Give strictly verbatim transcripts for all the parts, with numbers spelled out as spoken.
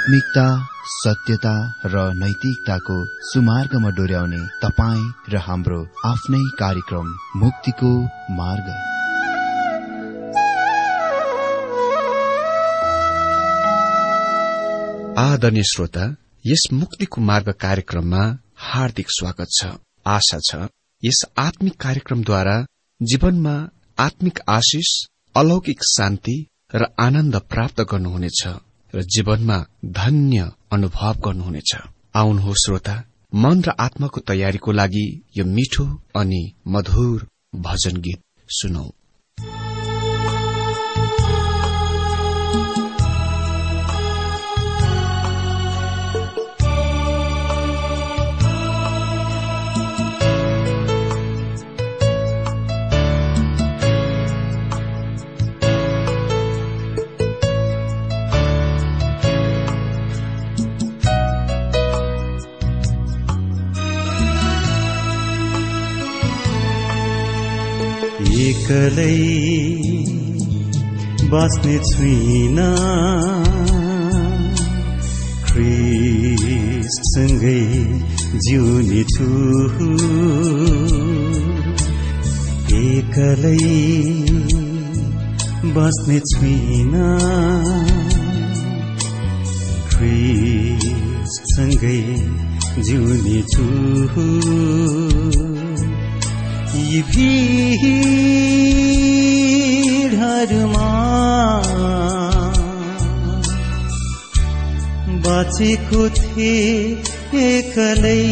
आत्मिकता, सत्यता र नैतिकताको सुमार्गमा डोर्याउने तपाईँ र हाम्रो आफ्नै कार्यक्रम मुक्तिको मार्ग। आदरणीय श्रोता, यस मुक्तिको मार्ग कार्यक्रममा हार्दिक स्वागत छ। आशा छ यस आत्मिक कार्यक्रमद्वारा जीवनमा आत्मिक आशिष, अलौकिक शान्ति र आनन्द प्राप्त गर्नुहुनेछ र जीवनमा धन्य अनुभव गर्नुहुनेछ। आउनुहोस् श्रोता, मन र आत्माको तयारीको लागि यो मिठो अनि मधुर भजन गीत सुनौ। एक्लै बस्ने छुइना, ख्रीष्टसँगै जिउने छु। एक्लै बस्ने छुइना, ख्रीष्टसँगै जिउने छु। यी भिडहरूमा बाँचेको थिए एक्लै,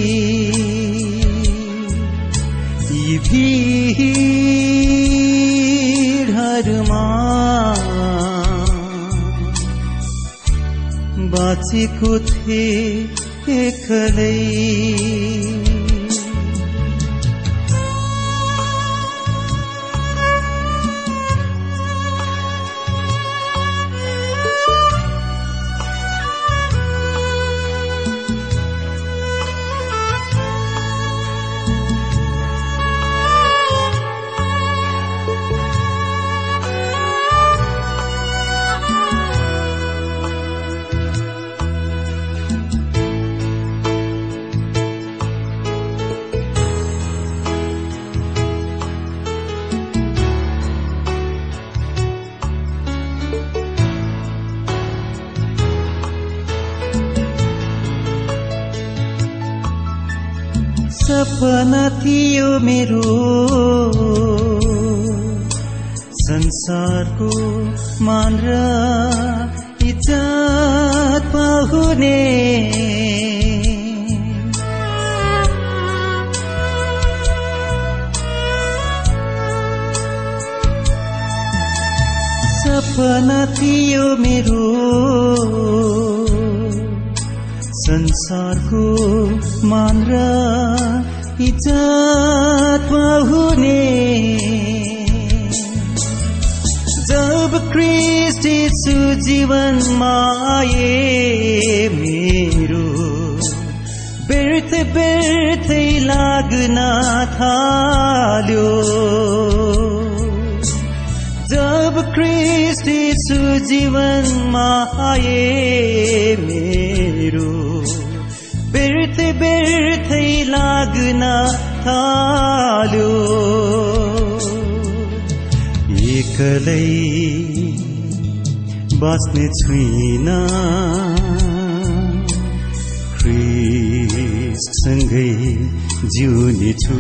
यी भिडहरूमा बाँचेको थिए एक्लै। सपना थियो मेरो संसारको मान र इज्जत पाउने, सपना थियो मेरो संसारको मान र इज्जत पाउने। जब ख्रीष्ट यीशु जीवनमा आए मेरो, व्यर्थ व्यर्थै लाग्न थाल्यो। जब ख्रीष्ट यीशु जीवनमा आए मेरो, व्यर्थ व्यर्थै लाग्न थाल्यो। एक्लै बस्ने छुइना, ख्रीष्टसँगै जिउने छु।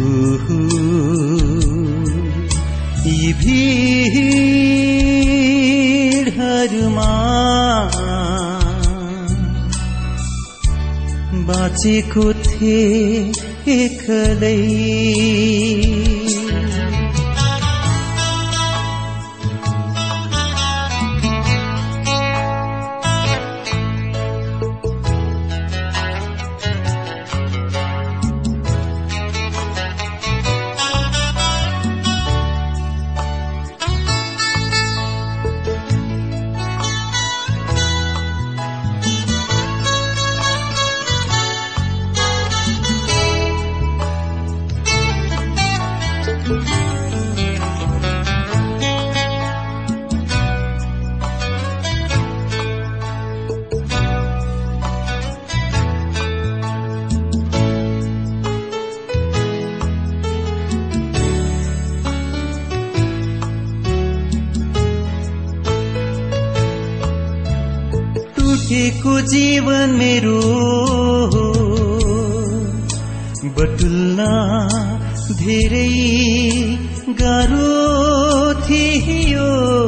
यी भिडहरूमा बाँचेको थिए एक्लै। टुटेको जीवन मेरो बटुल्न धेरै गाह्रो थियो।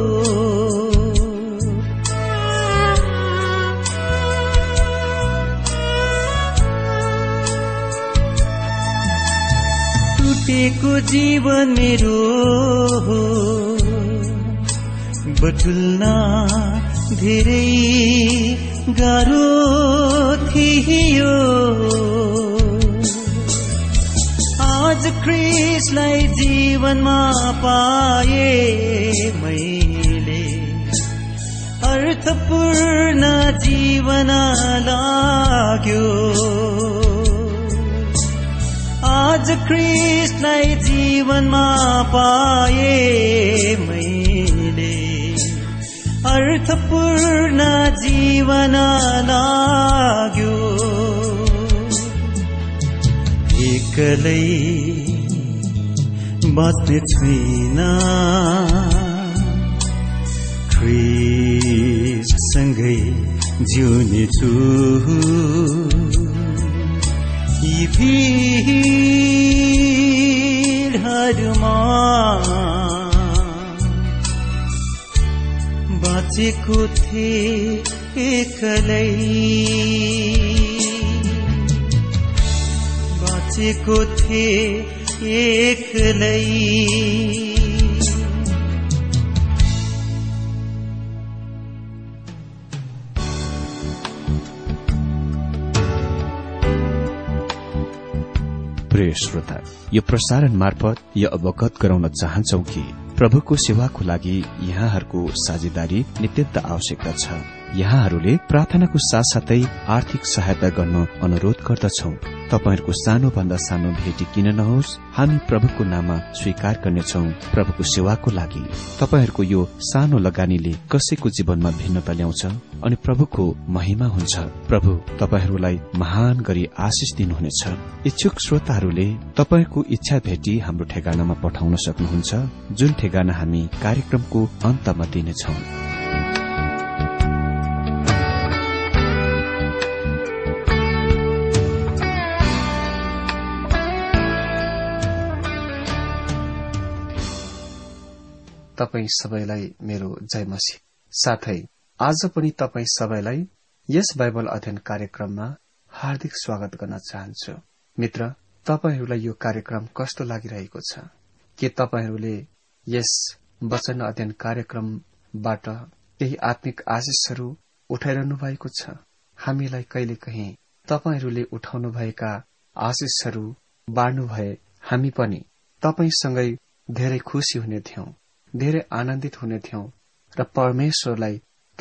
टुटेको जीवन मेरो बटुल्न धेरै गाह्रो थियो। आज ख्रीष्टलाई जीवनमा पाए मैले, अर्थपूर्ण जीवन लाग्यो। आज ख्रीष्टलाई जीवनमा पाए मैले, अर्थपूर्ण जीवन लाग्यो। एक्लै बाँच्ने छैन, ख्रीष्टसँगै जिउने छु। यी भिडहरूमा बाँचेको थिए एक्लै, बाँचेको थिए एक्लै। प्रिय श्रोता, यो प्रसारण मार्फत यो अवगत गराउन चाहन्छौ कि प्रभुको सेवाको लागि यहाँहरूको साझेदारी नित्यन्त आवश्यकता छ। यहाँहरूले प्रार्थनाको साथसाथै आर्थिक सहायता गर्न अनुरोध गर्दछौ। तपाईहरूको सानो भन्दा सानो भेटी किन नहोस्, हामी प्रभुको नाममा स्वीकार गर्नेछौ। प्रभुको सेवाको लागि तपाईहरूको यो सानो लगानीले कसैको जीवनमा भिन्नता ल्याउँछ अनि प्रभुको महिमा हुन्छ। प्रभु तपाईहरूलाई महान गरी आशिष दिनुहुनेछ। इच्छुक श्रोताहरूले तपाईको इच्छा भेटी हाम्रो ठेगानामा पठाउन सक्नुहुन्छ, जुन ठेगाना हामी कार्यक्रमको अन्तमा दिनेछौ। तपाई सबैलाई मेरो जय मसीह। साथै आज पनि तपाई सबैलाई यस बाइबल अध्ययन कार्यक्रममा हार्दिक स्वागत गर्न चाहन्छु। मित्र, तपाईहरूलाई यो कार्यक्रम कस्तो लागिरहेको छ? के तपाईहरूले यस वचन अध्ययन कार्यक्रमबाट केही आत्मिक आशिषहरू उठाइरहनु भएको छ? हामीलाई कहिलेकाहीँ तपाईहरूले उठाउनु भएका आशिषहरू बाँड्नु भए हामी पनि तपाईसँगै धेरै खुशी हुने थियौं, धेरै आनन्दित हुने थियौं र परमेश्वरलाई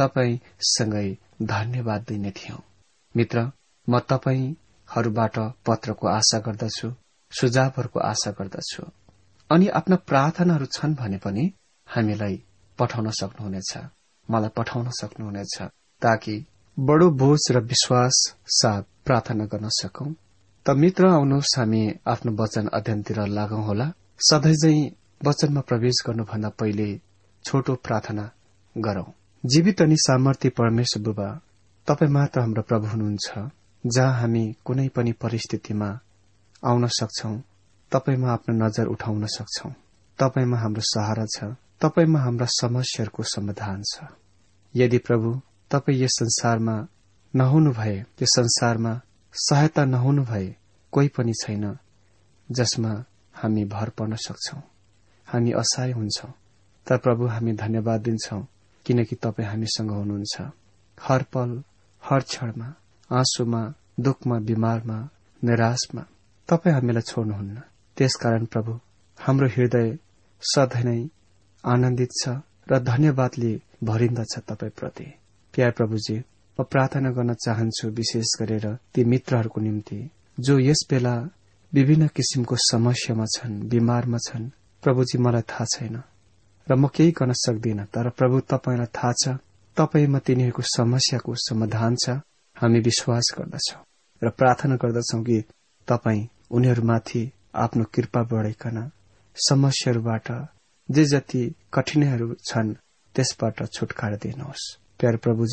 तपाईसँगै धन्यवाद दिने थियौं। मित्र, म तपाईहरूबाट पत्रको आशा गर्दछु, सुझावहरूको आशा गर्दछु अनि आफ्ना प्रार्थनाहरू छन् भने पनि हामीलाई पठाउन सक्नुहुनेछ, मलाई पठाउन सक्नुहुनेछ, ताकि बडो बोझ र विश्वास साथ प्रार्थना गर्न सकौं। त मित्र, आउनुहोस् हामी आफ्नो वचन अध्ययनतिर लागौं होला। सधैँझै वचनमा प्रवेश गर्नुभन्दा पहिले छोटो प्रार्थना गरौं। जीवित अनि सामर्थ्य परमेश्वर बुबा, तपाई मात्र हाम्रो प्रभु हुनुहुन्छ, जहाँ हामी कुनै पनि परिस्थितिमा आउन सक्छौं, तपाईमा आफ्नो नजर उठाउन सक्छौं। तपाईमा हाम्रो सहारा छ, तपाईमा हाम्रा समस्याहरूको समाधान छ। यदि प्रभु तपाई यस संसारमा नहुनु भए, यस संसारमा सहायता नहुनु भए कोही पनि छैन जसमा हामी भर पर्न सक्छौं। हामी असहाय हुन्छौं, तर प्रभु हामी धन्यवाद दिन्छौं किनकि तपाई हामीसँग हुनुहुन्छ। हर पल, हर क्षणमा, आँसुमा, दुःखमा, बिमारमा, निराशमा तपाई हामीलाई छोड्नुहुन्न। त्यसकारण प्रभु हाम्रो हृदय सधैँ नै आनन्दित छ र धन्यवादले भरिन्दछ तपाई प्रति। प्यार प्रभुजी, म प्रार्थना गर्न चाहन्छु विशेष गरेर ती मित्रहरूको निम्ति जो यस बेला विभिन्न किसिमको समस्यामा छन्, बिमारमा छन्। प्रभुजी, मलाई थाहा छैन र म केही गर्न सक्दिन, तर प्रभु तपाईलाई थाहा छ, तपाईमा तिनीहरूको समस्याको समाधान छ। हामी विश्वास गर्दछौं र प्रार्थना गर्दछौं कि तपाई उनीहरूमाथि आफ्नो कृपा बढाइकन समस्याहरूबाट, जे जति कठिनाइहरू छन् त्यसबाट छुटकारा दिनुहोस्। प्यारे प्रभुजी,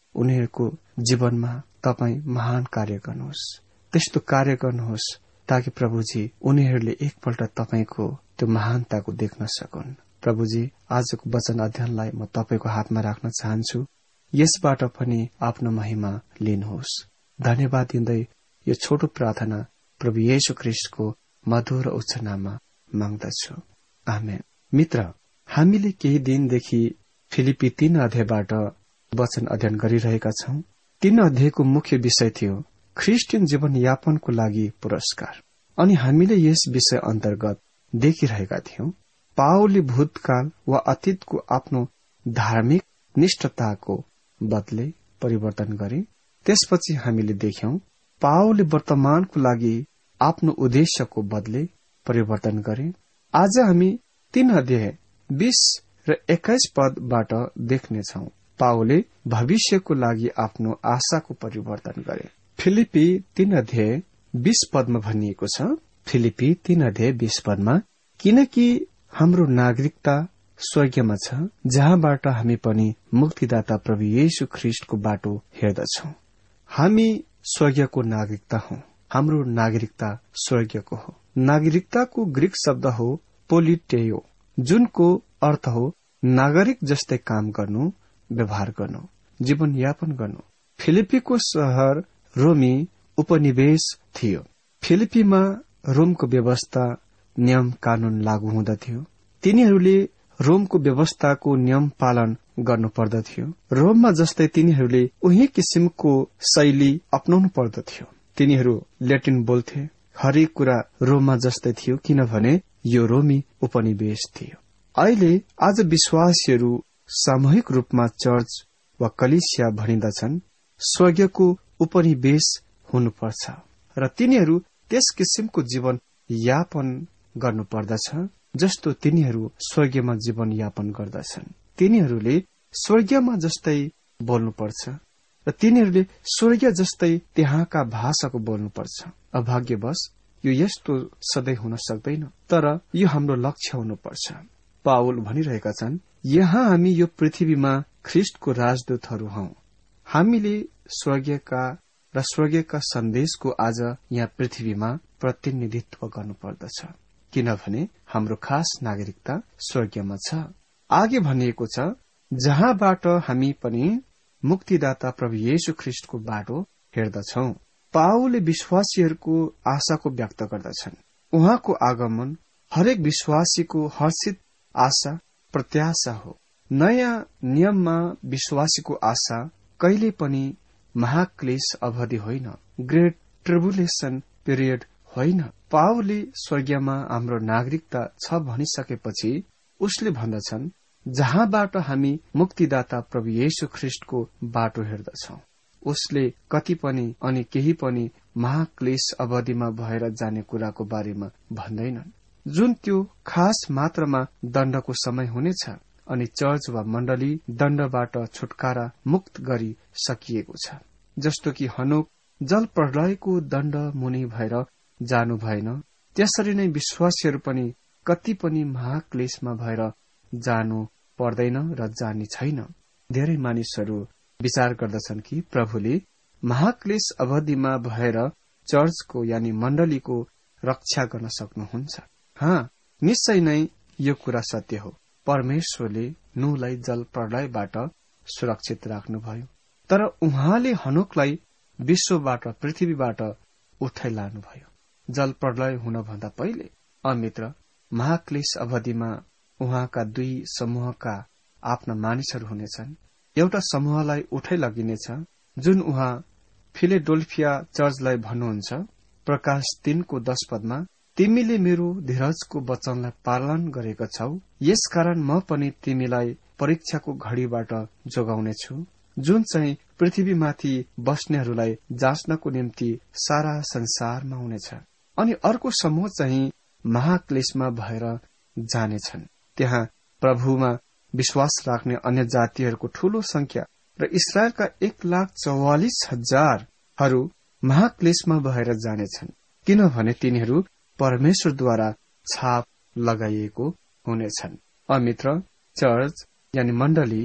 उनीहरूको जीवनमा तपाई महान कार्य गर्नुहोस्, त्यस्तो कार्य गर्नुहोस् ताकि प्रभुजी उनीहरूले एकपल्ट तपाईको त्यो महानताको देख्न सकुन्। प्रभुजी आजको वचन अध्ययनलाई म तपाईको हातमा राख्न चाहन्छु, यसबाट पनि आफ्नो महिमा लिनुहोस्। धन्यवाद दिँदै यो छोटो प्रार्थना प्रभु येशू ख्रीष्टको मधुर उच्च नाममा माग्दछु, आमेन। मित्र, हामीले केही दिनदेखि फिलिपी तीन अध्यायबाट वचन अध्ययन गरिरहेका छौं। तीन अध्यायको मुख्य विषय थियो ख्रिस्टियन जीवन यापनको लागि पुरस्कार, अनि हामीले यस विषय अन्तर्गत देखिरहेका थियौं पावलले भूतकाल वा अतीतको आफ्नो धार्मिक निष्ठताको बदले परिवर्तन गरे। त्यसपछि हामीले देख्यौं पावलले वर्तमानको लागि आफ्नो उद्देश्यको बदले परिवर्तन गरे। आज हामी तीन अध्याय बीस र एक्काइस पदबाट देख्नेछौ पावलले भविष्यको लागि आफ्नो आशाको परिवर्तन गरे। फिलिपी तीन अध्याय बीस पदमा भनिएको छ, फिलिपी तीन अध्याय बीस पदमा, किनकि हाम्रो नागरिकता स्वर्गमा छ, जहाँबाट हामी पनि मुक्तिदाता प्रभु येशू ख्रीष्टको बाटो हेर्दछौं। हामी स्वर्गको नागरिकता हौ, हाम्रो नागरिकता स्वर्गको हो। नागरिकताको ग्रीक शब्द हो पोलिटेयो, जुनको अर्थ हो नागरिक जस्तै काम गर्नु, व्यवहार गर्नु, जीवन यापन गर्नु। फिलिपीको शहर रोमी उपनिवेश थियो। फिलिपीमा रोमको व्यवस्था नियम कानून लागू हुँदथ्यो। तिनीहरूले रोमको व्यवस्थाको नियम पालन गर्नु पर्दथ्यो। रोममा जस्तै तिनीहरूले उही किसिमको शैली अपनाउनु पर्दथ्यो। तिनीहरू ल्याटिन बोल्थे। हरेक कुरा रोममा जस्तै थियो, किनभने यो रोमी उपनिवेश थियो। अहिले आज विश्वासीहरू सामूहिक रूपमा चर्च वा कलिसिया भनिदछन् स्वर्गको उपनिवेश हुनुपर्छ र तिनीहरू त्यस किसिमको जीवन यापन गर्नुपर्दछ जस्तो तिनीहरू स्वर्गीयमा जीवन यापन गर्दछन्। तिनीहरूले स्वर्गीयमा जस्तै बोल्नुपर्छ र तिनीहरूले स्वर्गीय जस्तै त्यहाँका भाषाको बोल्नुपर्छ। अभाग्यवश यो यस्तो सधैँ हुन सक्दैन, तर यो हाम्रो लक्ष्य हुनुपर्छ। पावल भनिरहेका छन्, यहाँ हामी यो पृथ्वीमा ख्रिस्टको राजदूतहरू हौ। हामीले स्वर्गीयका र स्वर्गीयका सन्देशको आज यहाँ पृथ्वीमा प्रतिनिधित्व गर्नुपर्दछ, किनभने हाम्रो खास नागरिकता स्वर्गीयमा छ। आगे भनिएको छ, जहाँबाट हामी पनि मुक्तिदाता प्रभु येशू ख्रिस्टको बाटो हेर्दछौ। पावलले विश्वासीहरूको आशाको व्यक्त गर्दछन्। उहाँको आगमन हरेक विश्वासीको हर्षित आशा प्रत्याशा हो। नयाँ नियममा विश्वासीको आशा कहिले पनि महाक्लेश अवधि होइन, ग्रेट ट्रिबुलेसन पिरियड होइन। पावलले स्वर्गीयमा हाम्रो नागरिकता छ भनिसकेपछि उसले भन्दछन्, जहाँबाट हामी मुक्तिदाता प्रभु येशू ख्रिस्टको बाटो हेर्दछौ। उसले कति पनि अनि केही पनि महाक्लेश अवधिमा भएर जाने कुराको बारेमा भन्दैनन्, जुन त्यो खास मात्रामा दण्डको समय हुनेछ अनि चर्च वा मण्डली दण्डबाट छुटकारा मुक्त गरी सकिएको छ। जस्तो कि हनोक जल प्रलयको दण्ड मुनि भएर जानु भएन, त्यसरी नै विश्वासीहरू पनि कति पनि महाक्लेशमा भएर जानु पर्दैन र जाने छैन। धेरै मानिसहरू विचार गर्दछन् कि प्रभुले महाक्लेश अवधिमा भएर चर्चको यानी मण्डलीको रक्षा गर्न सक्नुहुन्छ। हाँ, निश्चय नै यो कुरा सत्य हो। परमेश्वरले नूहलाई जल प्रलयबाट सुरक्षित राख्नुभयो, तर उहाँले हनोकलाई विश्वबाट पृथ्वीबाट उठाइ लानुभयो जल प्रलय हुनभन्दा पहिले। अमित्र, महाक्लेश अवधिमा उहाँका दुई समूहका आफ्ना मानिसहरू हुनेछन्। एउटा समूहलाई उठाइ लगिनेछ, जुन उहाँ फिलेडेल्फिया चर्चलाई भन्नुहुन्छ प्रकाश तीनको दश पदमा, तिमीले मेरो धीरजको वचनलाई पालन गरेका छौ, यसकारण म पनि तिमीलाई परीक्षाको घड़ीबाट जोगाउनेछु, जुन चाहिँ पृथ्वीमाथि बस्नेहरूलाई जाँच्नको निम्ति सारा संसारमा हुनेछ। अनि अर्को समूह चाहिँ महाक्लेशमा भएर जानेछन्। त्यहाँ प्रभुमा विश्वास राख्ने अन्य जातिहरूको ठूलो संख्या र इस्राएलका एक लाख चौवालिस हजारहरू महाक्लेशमा भएर जानेछन्, किनभने तिनीहरू परमेश्वरद्वारा छाप लगाइएको हुनेछन्। अमित्र, चर्च यानी मण्डली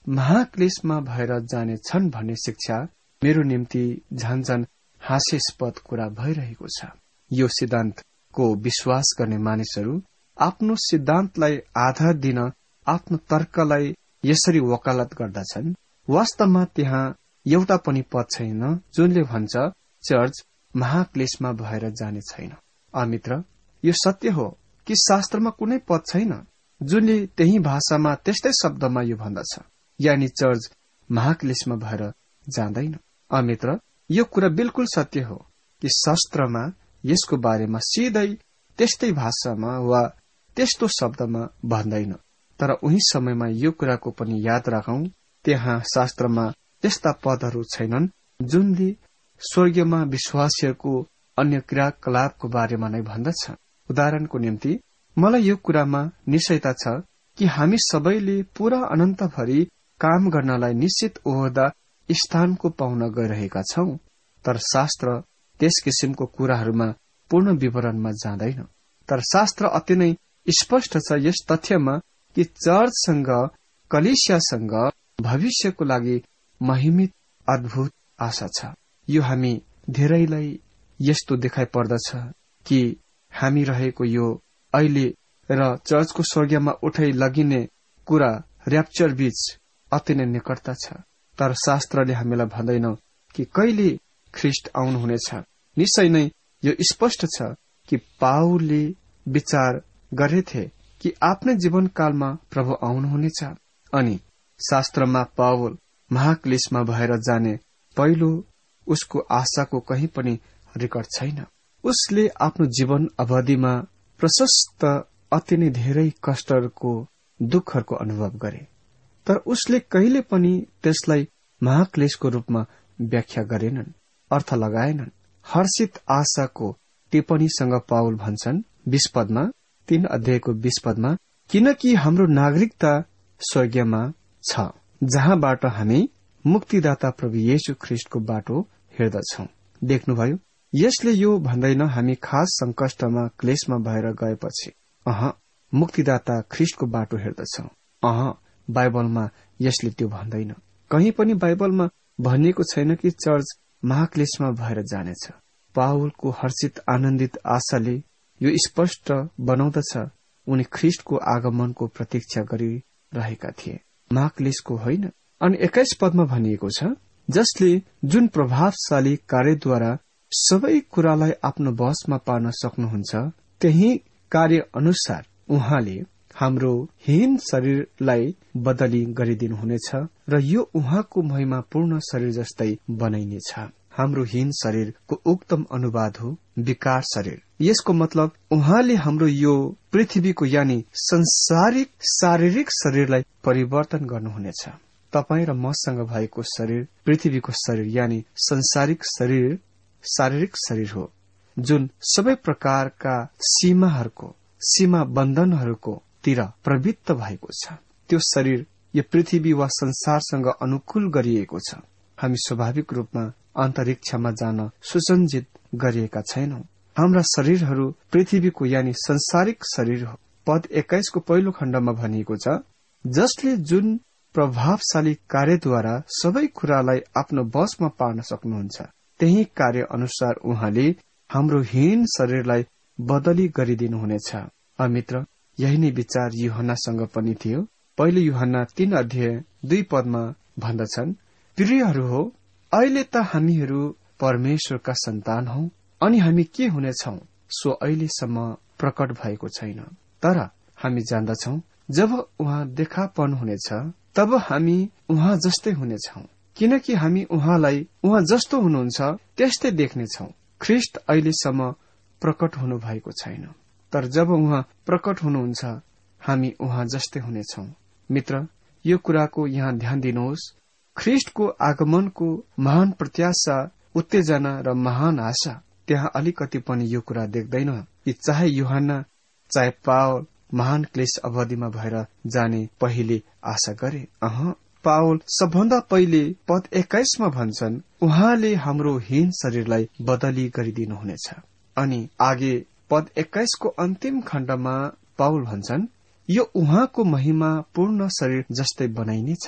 महाक्लेशमा भएर जानेछन् भन्ने शिक्षा मेरो निम्ति झन झन हास्यास्पद कुरा भइरहेको छ। यो सिद्धान्तको विश्वास गर्ने मानिसहरू आफ्नो सिद्धान्तलाई आधार दिन आफ्नो तर्कलाई यसरी वकालत गर्दछन्। वास्तवमा त्यहाँ एउटा पनि पद छैन जुनले भन्छ चर्च महाक्लेशमा भएर जाने छैन। अमित्र, यो सत्य हो कि शास्त्रमा कुनै पद छैन जुनले त्यही भाषामा त्यस्तै शब्दमा यो भन्दछ, यानि चर्च महाक्लेशमा भएर जाँदैन। अमित्र, यो कुरा बिल्कुल सत्य हो कि शास्त्रमा यसको बारेमा सिधै त्यस्तै भाषामा वा त्यस्तो शब्दमा भन्दैन। तर उही समयमा यो कुराको पनि याद राखौं, त्यहाँ शास्त्रमा त्यस्ता पदहरू छैनन् जुनले स्वर्गीयमा विश्वासीहरूको अन्य क्रियाकलापको बारेमा नै भन्दछ। उदाहरणको निम्ति मलाई यो कुरामा निश्चयता छ कि हामी सबैले पूरा अनन्तभरि काम गर्नलाई निश्चित ओहदा स्थानको पाउन गइरहेका छौं। तर शास्त्र त्यस किसिमको कुराहरूमा पूर्ण विवरणमा जाँदैन। तर शास्त्र अति नै स्पष्ट छ यस तथ्यमा कि चर्चसँग कलिसियासँग भविष्यको लागि महिमित अद्भुत आशा छ। यो हामी धेरैलाई यस्तो देखाइ पर्दछ कि हामी रहेको यो अहिले र चर्चको स्वर्गमा उठाइ लगिने कुरा र्याप्चर बीच अति नै निकटता छ। तर शास्त्रले हामीलाई भन्दैन कि कहिले ख्रिस्ट आउनुहुनेछ। निश्चय नै यो स्पष्ट छ कि पाउलले विचार गरेथे कि आफ्नै जीवनकालमा प्रभु आउनुहुनेछ। अनि शास्त्रमा पाउल महाक्लेशमा भएर जाने पहिलो उसको आशाको कहीँ पनि रेकर्ड छैन। उसले आफ्नो जीवन अवधिमा प्रशस्त अति नै धेरै कष्टहरूको दुःखहरूको अनुभव गरे, तर उसले कहिले पनि त्यसलाई महाक्लेशको रूपमा व्याख्या गरेनन्, अर्थ लगाएनन्। हर्षित आशाको टिप्पणीसँग पाउल भन्छन् बीस पदमा, तीन अध्यायको बीस पदमा, किनकि हाम्रो नागरिकता स्वर्गीयमा छ, जहाँबाट हामी मुक्तिदाता प्रभु येशू ख्रिस्टको बाटो हिँड्दछौं। देख्नुभयो, यसले यो भन्दैन हामी खास संकष्टमा क्लेशमा भएर गएपछि अह मुक्तिदाता ख्रिस्टको बाटो हिँड्दछौं। अह बाइबलमा यसले त्यो भन्दैन। कहीँ पनि बाइबलमा भनिएको छैन कि चर्च महाक्लेशमा भएर जानेछ। पाउलको हर्षित आनन्दित आशाले यो स्पष्ट बनाउँदछ उनी ख्रिस्टको आगमनको प्रतीक्षा गरिरहेका थिए, महाक्लेशको होइन। अनि एक्काइस पदमा भनिएको छ, जसले जुन प्रभावशाली कार्यद्वारा सबै कुरालाई आफ्नो वशमा पार्न सक्नुहुन्छ, त्यही कार्य अनुसार उहाँले हाम्रो हीन शरीरलाई बदली गरिदिनुहुनेछ र यो उहाँको महिमापूर्ण शरीर जस्तै बनाइनेछ। हाम्रो हीन शरीरको उक्तम अनुवाद हो विकार शरीर। यसको मतलब उहाँले हाम्रो यो पृथ्वीको यानि संसारिक शारीरिक शरीरलाई परिवर्तन गर्नुहुनेछ। तपाईँ र मसँग भएको शरीर पृथ्वीको शरीर यानि संसारिक शरीर शारीरिक शरीर हो, जुन सबै प्रकारका सीमाहरूको सीमा बन्धनहरूको तिर प्रवृत्त भएको छ। त्यो शरीर यो पृथ्वी वा संसारसँग अनुकूल गरिएको छ। हामी स्वाभाविक रूपमा अन्तरिक्षमा जान सुसञ्जित गरिएका छैनौं। हाम्रा शरीरहरू पृथ्वीको यानि संसारिक शरीर हो। पद एक्काइसको पहिलो खण्डमा भनिएको छ, जसले जुन प्रभावशाली कार्यद्वारा सबै कुरालाई आफ्नो वशमा पार्न सक्नुहुन्छ, त्यही कार्य अनुसार उहाँले हाम्रो हीन शरीरलाई बदली गरिदिनुहुनेछ। अमित्र, यही नै विचार यूहन्नासँग पनि थियो। पहिलो यूहन्ना तीन अध्याय दुई पदमा भन्दछन्, प्रियहरू हो, अहिले त हामीहरू परमेश्वरका सन्तान हौ, अनि हामी के हुनेछौं सो अहिलेसम्म प्रकट भएको छैन। तर हामी जान्दछौं जब उहाँ देखा पर्नुहुनेछ तब हामी उहाँ जस्तै हुनेछौं, किनकि हामी उहाँलाई उहाँ जस्तो हुनुहुन्छ त्यस्तै देख्नेछौं। ख्रिस्ट अहिलेसम्म प्रकट हुनु भएको छैन, तर जब उहाँ प्रकट हुनुहुन्छ हामी उहाँ जस्तै हुनेछौं। मित्र, यो कुराको यहाँ ध्यान दिनुहोस्। ख्रिस्टको आगमनको महान प्रत्याशा, उत्तेजना र महान आशा, त्यहाँ अलिकति पनि यो कुरा देख्दैन कि चाहे यूहन्ना चाहे पावल महान क्लेश अवधिमा भएर जाने पहिले आशा गरे। अह पावल सबभन्दा पहिले पद एक्काइसमा भन्छन्, उहाँले हाम्रो हीन शरीरलाई बदली गरिदिनुहुनेछ। अनि आगे पद एक्काइसको अन्तिम खण्डमा पावल भन्छन्, यो उहाँको महिमा पूर्ण शरीर जस्तै बनाइनेछ।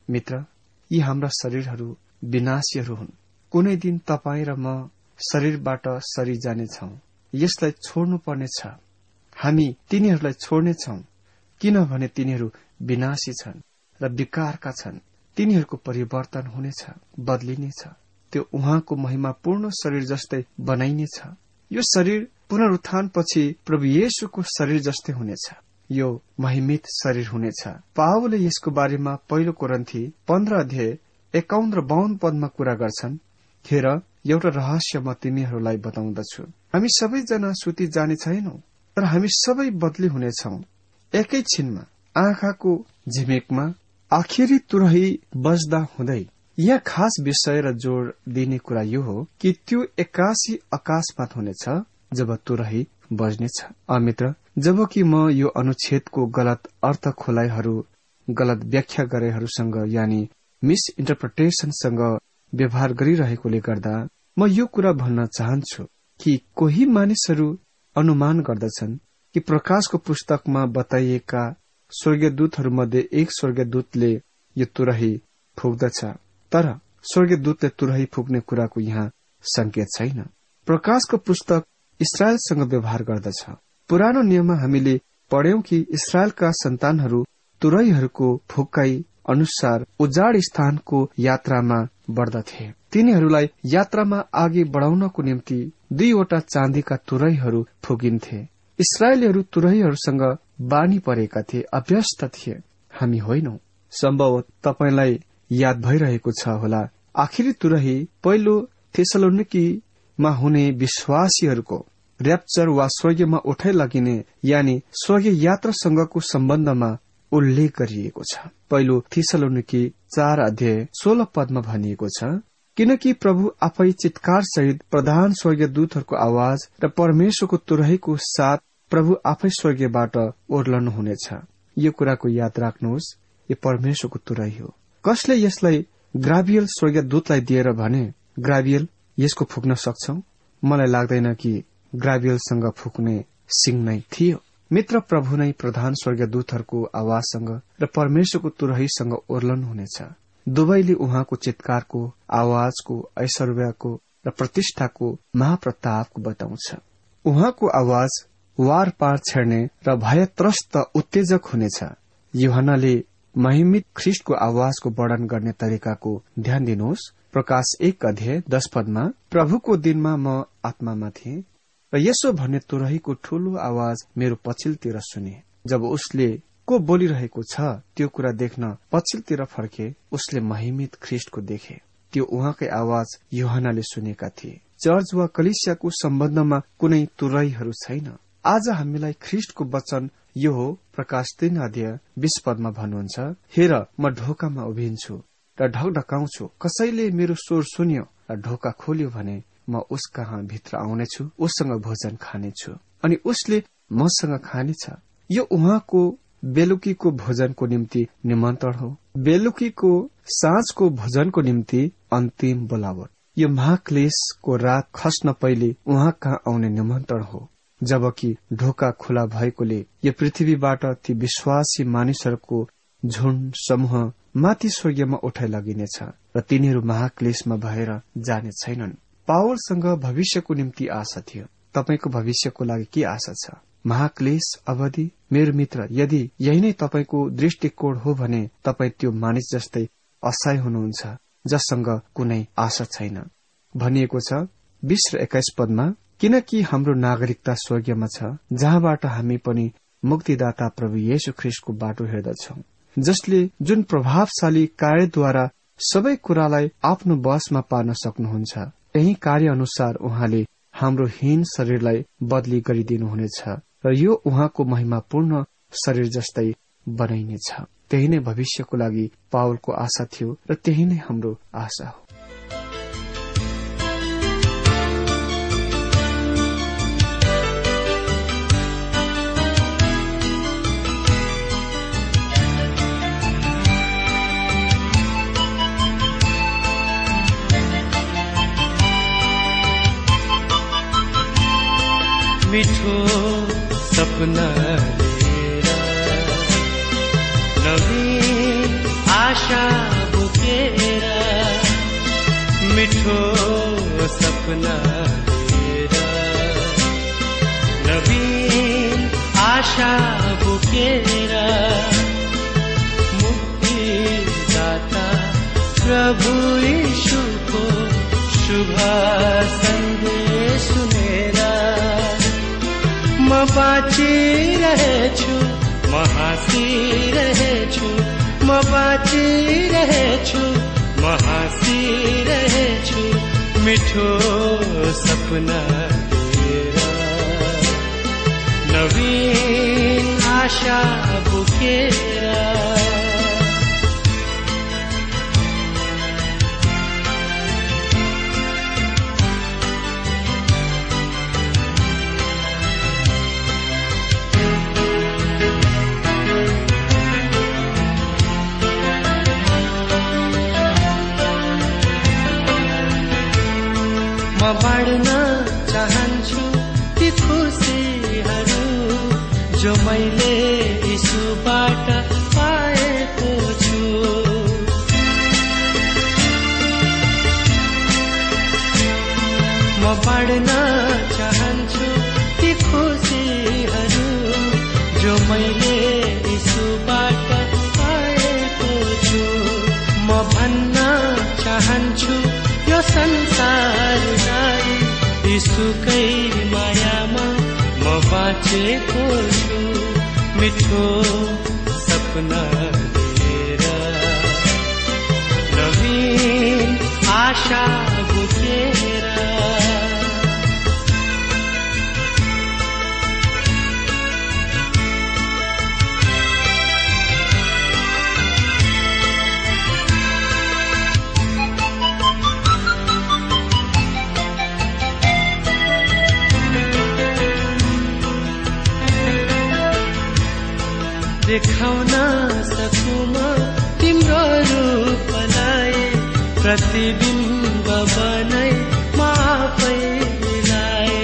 मित्र, यी हाम्रा शरीरहरू विनाशीहरू हुन्। कुनै दिन तपाईँ र म शरीरबाट सरी जानेछौ। यसलाई छोड्नु पर्नेछ। हामी तिनीहरूलाई छोड्नेछौ किनभने तिनीहरू विनाशी छन् र विकारका छन्। तिनीहरूको परिवर्तन हुनेछ, बदलिनेछ। त्यो उहाँको महिमापूर्ण शरीर जस्तै बनाइनेछ। यो शरीर पुनरुत्थानपछि प्रभु येशूको शरीर जस्तै हुनेछ। यो महिमित शरीर हुनेछ। पावलले यसको बारेमा पहिलो कोरिन्थी पन्ध्र अध्याय एकाउन्न र बाउन्न पदमा कुरा गर्छन्। हेर, एउटा रहस्य म तिमीहरूलाई बताउँदछु। हामी सबैजना सुति जाने छैनौं, तर हामी सबै बदली हुनेछौ। एकैछिनमा, आँखाको झिमेकमा, आखिरी तुरही बज्दा हुँदै। यहाँ खास विषय र जोड़ दिने कुरा यो हो कि त्यो एक्कासी अकस्मात हुनेछ जब तुरही बज्नेछ। अमित्र, जबकि म यो अनुच्छेदको गलत अर्थ खोलाइहरू, गलत व्याख्या गरेहरूसँग यानी मिस इन्टरप्रिटेशनसँग व्यवहार गरिरहेकोले गर्दा म यो कुरा भन्न चाहन्छु कि कोही मानिसहरू अनुमान गर्दछन् कि प्रकाशको पुस्तकमा बताइएका स्वर्गदूतहरूमध्ये एक स्वर्गदूतले यो तुरही फुक्दछ, तर स्वर्गदूतले तुरही फुक्ने कुराको यहाँ संकेत छैन। प्रकाशको पुस्तक इस्राएलसँग व्यवहार गर्दछ। पुरानो नियममा हामीले पढ्यौं कि इस्राएलका सन्तानहरू तुरहीहरूको फुक्काई अनुसार उजाड स्थानको यात्रामा बढ्दथे। तिनीहरूलाई यात्रामा अघि बढ़ाउनको निम्ति दुईवटा चाँदीका तुरहीहरू फुकिन्थे। इस्राएलीहरू तुरहीहरूसँग बानी परेका थिए, अभ्यस्त थिए। हामी होइनौ। सम्भव तपाईलाई याद भइरहेको छ होला, आखिरी तुरही पहिलो थेसलोनिकीमा हुने विश्वासीहरूको र्याप्चर वा स्वर्गमा उठाइ लगिने यानी स्वर्ग यात्रासँगको सम्बन्धमा उल्लेख गरिएको छ। पहिलो थेसलोनिकी चार अध्याय सोह्र पदमा भनिएको छ, किनकि प्रभु आफै चित्कार सहित प्रधान स्वर्गदूतहरूको आवाज र परमेश्वरको तुरहीको साथ प्रभु आफै स्वर्गबाट ओर्लनुहुनेछ। यो कुराको याद राख्नुहोस्, यो परमेश्वरको तुरही हो। कसले यसलाई ग्राबियल स्वर्गदूतलाई दिएर भने, ग्राबियल यसको फुक्न सक्छौ? मलाई लाग्दैन कि ग्राबियलसँग फुक्ने सिंह नै थियो। मित्र, प्रभु नै प्रधान स्वर्गदूतहरूको आवाजसँग र परमेश्वरको तुरहीसँग ओर्लनुहुनेछ। दुवैले उहाँको चित्कारको, आवाजको, ऐश्वर्यको र प्रतिष्ठाको, महाप्रतापको बताउँछ। उहाँको आवाज वार पार छेड्ने र भयत्रस्त उत्तेजक हुनेछ। यूहन्नाले महिमित ख्रिस्टको आवाजको वर्णन गर्ने तरिकाको ध्यान दिनुहोस्। प्रकाश एक अध्याय दश पदमा, प्रभुको दिनमा म आत्मामा थिएँ र यसो भन्ने तुरहीको ठूलो आवाज मेरो पछिल्तिर सुने। जब उसले को बोलिरहेको छ त्यो कुरा देख्न पछिल्तिर फर्के, उसले महिमित ख्रिस्टको देखे। त्यो उहाँकै आवाज यूहन्नाले सुनेका थिए। चर्च वा कलिसियाको सम्बन्धमा कुनै तुरहीहरू छैन। आज हामीलाई ख्रिस्टको वचन यो हो। प्रकाश तीन अध्याय बीस पदमा भन्नुहुन्छ, हेर, म ढोकामा उभिन्छु र ढकढकाउँछु। कसैले मेरो स्वर सुन्यो र ढोका खोल्यो भने म उस कहाँ भित्र आउनेछु, उससँग भोजन खानेछु अनि उसले मसँग खानेछ। यो उहाँको बेलुकीको भोजनको निम्ति निमन्त्रण हो। बेलुकीको साँझको भोजनको निम्ति अन्तिम बोलावट। यो महाक्लेशको रात खस्न पहिले उहाँ कहाँ आउने निमन्त्रण हो। जबकि ढोका खुला भएकोले यो पृथ्वीबाट ती विश्वासी मानिसहरूको झुण्ड समूह माथि स्वर्गमा उठाइ लगिनेछ र तिनीहरू महाक्लेशमा भएर जाने छैनन्। पावलसँग भविष्यको निम्ति आशा थियो। तपाईको भविष्यको लागि के आशा छ? महाक्लेश अवधि? मेरो मित्र, यदि यही नै तपाईको दृष्टिकोण हो भने तपाई त्यो मानिस जस्तै असहाय हुनुहुन्छ जससँग कुनै आशा छैन। भनिएको छ बीस र एक्काइस पदमा, किनकि हाम्रो नागरिकता स्वर्गमा छ, जहाँबाट हामी पनि मुक्तिदाता प्रभु येशू ख्रिस्टको बाटो हेर्दछौ, जसले जुन प्रभावशाली कार्यद्वारा सबै कुरालाई आफ्नो वशमा पार्न सक्नुहुन्छ। यही कार्य अनुसार उहाँले हाम्रो हीन शरीरलाई बदली गरिदिनुहुनेछ र यो उहाँको महिमापूर्ण शरीर जस्तै बनाइनेछ। त्यही नै भविष्यको लागि पावलको आशा थियो र त्यही नै हाम्रो आशा हो। मिठो सपना लिएर नवीन आशा बोकेर मिठो सपना लिएर नवीन आशा बोकेर मुक्तिदाता प्रभु यीशुको शुभ सन्देश सुनेर म बाँचिरहेछु, म हाँसिरहेछु, म बाँचिरहेछु, म हाँसिरहेछु मिठो सपना लिएर नवीन आशा बोकेर म बाँड्न चाहन्छु ती खुसीहरू जो मैले यीशुबाट पाएको छु। म बाँड्न चाहन्छु ती खुसीहरू जो मैले यीशुबाट पाएको छु। म भन्न चाहन्छु यो संसारलाई यीशुकै मायामा म बाँचेको छु मिठो सपना लिएर नवीन आशा बोकेर देखाउन सकुम तिम्रो रूपलाई प्रतिबिम्ब बनाई म आफैलाई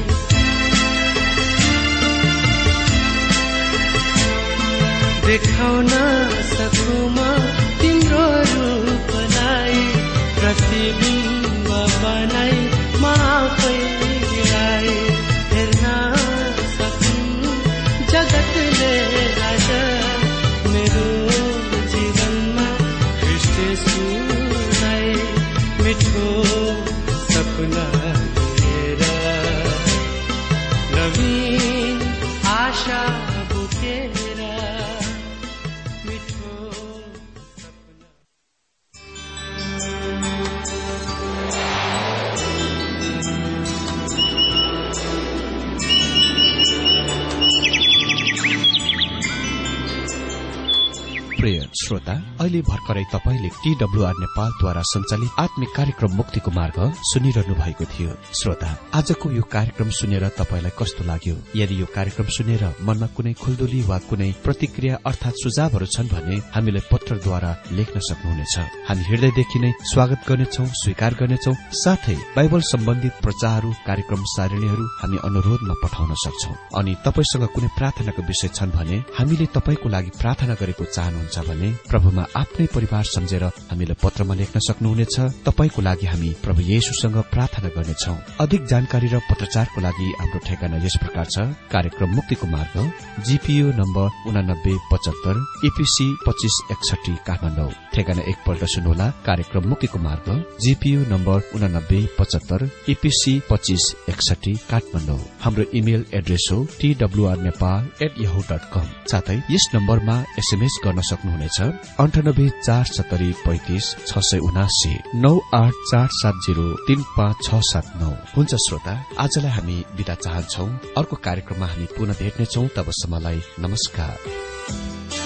देखाउन सकुम तिम्रो रूपलाई प्रतिबिम्ब बनाई म आफैलाई हेर्न सकुन् जगतले आज मेरो जीवनमा ख्रीष्ट येशूलाई मिठो सपना लिएर नवीन आशा बोकेर मिठो सपना। प्रिय श्रोता, अहिले भर्खरै तपाईले टीडब्ल्यूआर नेपालद्वारा सञ्चालित आत्मिक कार्यक्रम मुक्तिको मार्ग सुनिरहनु भएको थियो। श्रोता, आजको यो कार्यक्रम सुनेर तपाईलाई कस्तो लाग्यो? यदि यो कार्यक्रम सुनेर मनमा कुनै खुल्दुली वा कुनै प्रतिक्रिया अर्थात सुझावहरू छन् भने हामीलाई पत्रद्वारा लेख्न सक्नुहुनेछ। हामी हृदयदेखि नै स्वागत गर्नेछौं, स्वीकार गर्नेछौं। साथै बाइबल सम्बन्धित प्रचारहरू, कार्यक्रम सारणीहरू हामी अनुरोधमा पठाउन सक्छौं। अनि तपाईसँग कुनै प्रार्थनाको विषय छन् भने हामीले तपाईको लागि प्रार्थना गरेको चाहनुहुन्छ भने प्रभुमा आफ्नै परिवार सम्झेर हामीलाई पत्रमा लेख्न सक्नुहुनेछ। तपाईको लागि हामी प्रभु येशूसँग प्रार्थना गर्नेछौं। अधिक जानकारी र पत्रचारको लागि हाम्रो ठेगाना यस प्रकार छ। कार्यक्रम मुक्तिको मार्ग, जीपीओ नम्बर उनानब्बे पचहत्तर ईपीसी पच्चीस एकसठी काठमाडौँ। ठेगाना एकपल्ट सुन्नुहोला। कार्यक्रम मुक्तिको मार्ग, जीपीओ नम्बर उनानब्बे पचहत्तर ईपीसी पच्चीस एकसठी काठमाडौँ। हाम्रो इमेल एड्रेस हो TWR Nepal at Yahoo dot com. साथै यस नम्बरमा एसएमएस गर्न सक्नुहुनेछ अन्ठानब्बे चार सत्तरी पैंतिस छ सय उनासी नौ आठ चार सात जीरो तीन पाँच छ सात नौ। हुन्छ श्रोता, आजलाई हामी बिदा चाहन्छौ। अर्को कार्यक्रममा हामी पुनः भेट्नेछौ। तबसम्मलाई नमस्कार।